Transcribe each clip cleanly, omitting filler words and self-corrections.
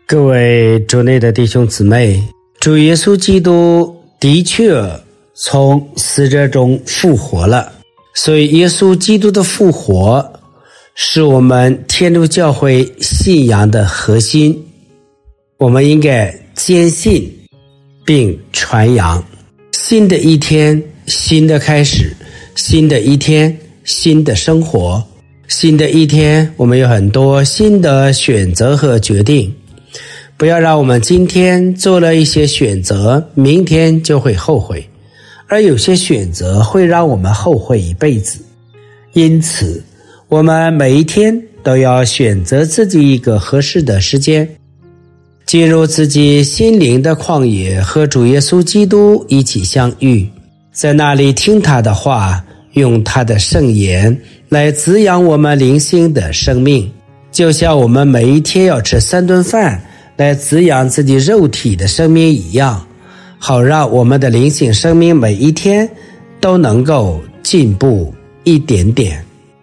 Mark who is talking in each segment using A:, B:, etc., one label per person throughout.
A: 各位主内的弟兄姊妹，主耶稣基督的确从死者中复活了，所以耶稣基督的复活是我们天主教会信仰的核心，我们应该坚信并传扬。新的一天，新的开始，新的一天，新的生活，新的一天，我们有很多新的选择和决定。不要让我们今天做了一些选择，明天就会后悔，而有些选择会让我们后悔一辈子。因此，我们每一天都要选择自己一个合适的时间，进入自己心灵的旷野，和主耶稣基督一起相遇，在那里听他的话，用他的圣言来滋养我们灵性的生命，就像我们每一天要吃3顿饭来滋养自己肉体的生命一样，好让我们的灵性生命每一天都能够进步一点点。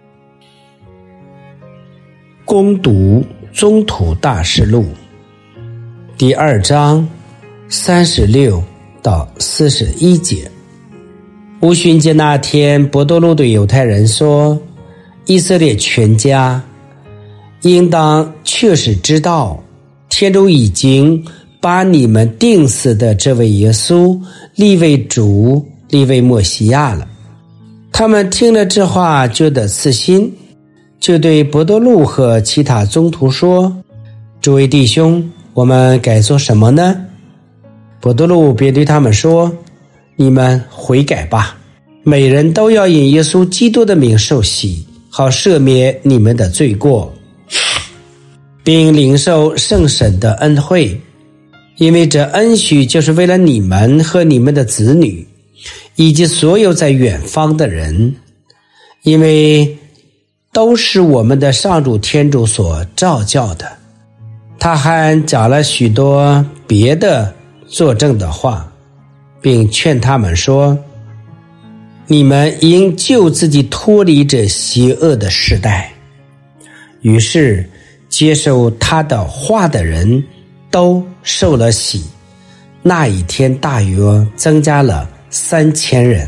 A: 攻读宗徒大事录第2章36到41节。五旬节那天，伯多禄对犹太人说，以色列全家应当确实知道，天主已经把你们钉死的这位耶稣立为主，立为默西亚了。他们听了这话，觉得刺心，就对伯多禄和其他宗徒说，诸位弟兄，我们该做什么呢？伯多禄便对他们说，你们悔改吧，每人都要因耶稣基督的名受洗，好赦免你们的罪过，并领受圣神的恩惠，因为这恩许就是为了你们和你们的子女，以及所有在远方的人，因为都是我们的上主天主所召叫的。他还讲了许多别的作证的话，并劝他们说，你们应救自己脱离这邪恶的时代。于是接受他的话的人都受了洗，那一天大约增加了3000人。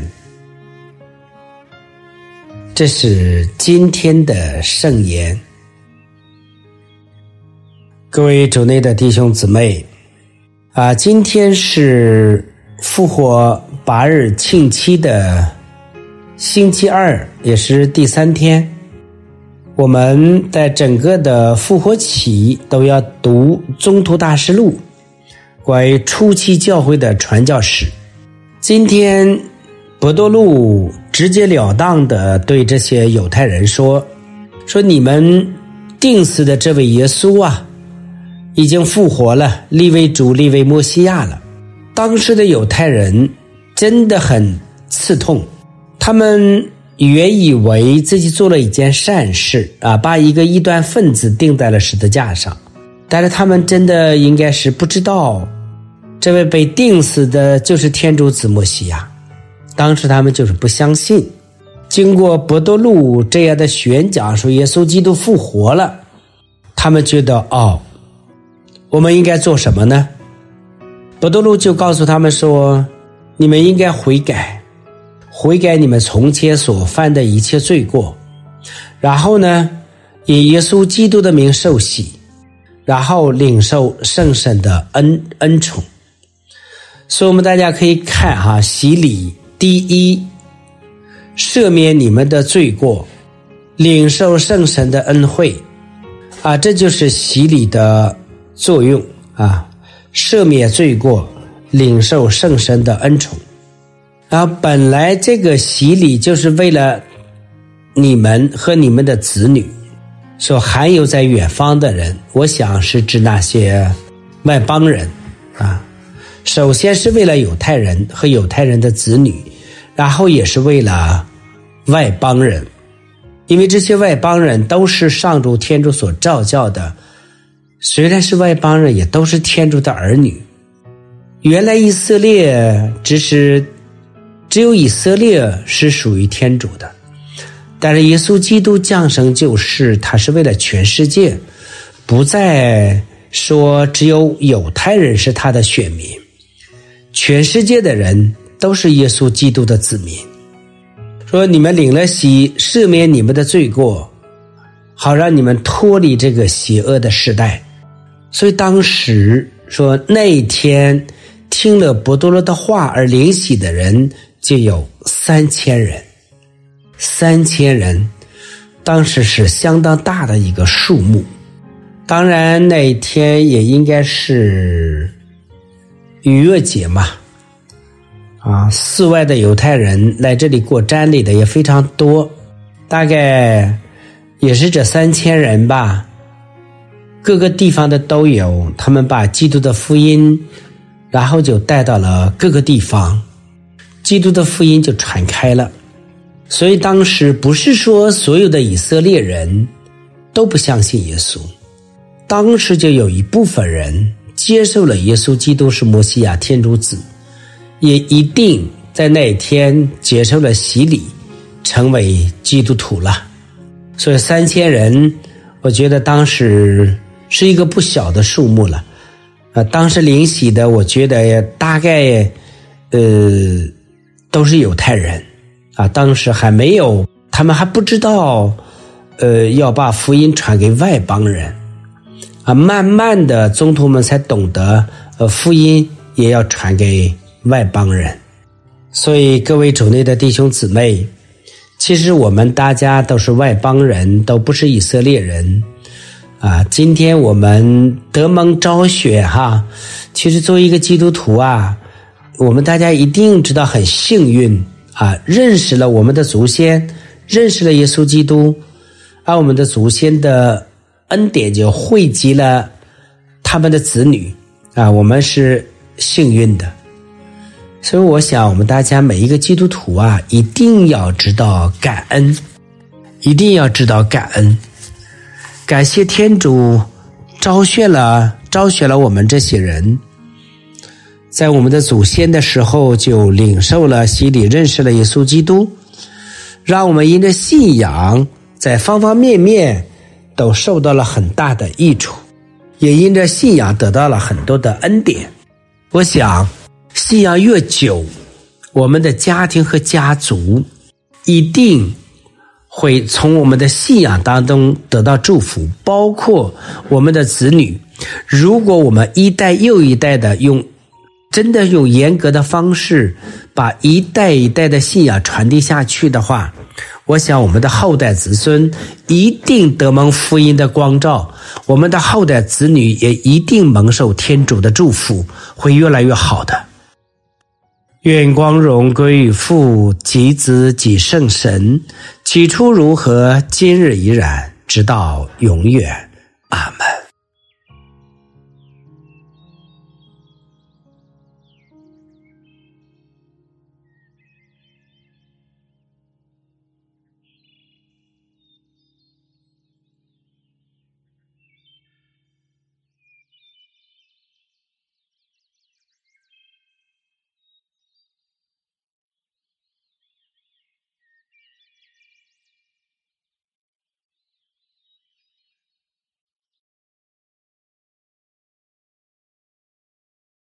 A: 这是今天的圣言。各位主内的弟兄姊妹，今天是复活8日庆期的星期二，也是第3天。我们在整个的复活期都要读宗徒大事录，关于初期教会的传教史。今天伯多禄直截了当地对这些犹太人说，你们钉死的这位耶稣啊，已经复活了，立为主，立为默西亚了。当时的犹太人真的很刺痛，他们原以为自己做了一件善事把一个异端分子钉在了十字架上，但是他们真的应该是不知道，这位被钉死的就是天主子默西亚。当时他们就是不相信。经过伯多禄这样的宣讲，说耶稣基督复活了，他们觉得我们应该做什么呢？伯多禄就告诉他们说，你们应该悔改你们从前所犯的一切罪过，然后呢，以耶稣基督的名受洗，然后领受圣神的恩宠。所以我们大家可以看洗礼，第一，赦免你们的罪过，领受圣神的恩惠这就是洗礼的作用赦免罪过，领受圣神的恩宠。然后本来这个洗礼就是为了你们和你们的子女，说还有在远方的人，我想是指那些外邦人首先是为了犹太人和犹太人的子女，然后也是为了外邦人，因为这些外邦人都是上主天主所召叫的，虽然是外邦人，也都是天主的儿女。原来以色列只有以色列是属于天主的，但是耶稣基督降生救世，他是为了全世界，不再说只有犹太人是他的选民，全世界的人都是耶稣基督的子民。说你们领了洗，赦免你们的罪过，好让你们脱离这个邪恶的时代。所以当时说那一天听了伯多禄的话而领洗的人就有3000人。3000人当时是相当大的一个数目。当然那一天也应该是逾越节嘛，四外的犹太人来这里过瞻礼的也非常多，大概也是这3000人吧，各个地方的都有，他们把基督的福音然后就带到了各个地方，基督的福音就传开了。所以当时不是说所有的以色列人都不相信耶稣，当时就有一部分人接受了耶稣基督是摩西亚天主子，也一定在那一天接受了洗礼，成为基督徒了。所以3000人我觉得当时是一个不小的数目了。当时领洗的我觉得大概都是犹太人当时还没有，他们还不知道要把福音传给外邦人慢慢的宗徒们才懂得福音也要传给外邦人。所以各位主内的弟兄姊妹，其实我们大家都是外邦人，都不是以色列人今天我们得蒙召选其实作为一个基督徒我们大家一定知道很幸运认识了我们的祖先，认识了耶稣基督我们的祖先的恩典就汇集了他们的子女我们是幸运的。所以我想我们大家每一个基督徒一定要知道感恩，一定要知道感恩，感谢天主召选了我们这些人，在我们的祖先的时候就领受了洗礼，认识了耶稣基督，让我们因着信仰在方方面面都受到了很大的益处，也因着信仰得到了很多的恩典。我想信仰越久，我们的家庭和家族一定会从我们的信仰当中得到祝福，包括我们的子女。如果我们一代又一代的真的用严格的方式把一代一代的信仰传递下去的话，我想我们的后代子孙一定得蒙福音的光照，我们的后代子女也一定蒙受天主的祝福，会越来越好的。愿光荣归于父及子及圣神，起初如何，今日依然，直到永远。阿们。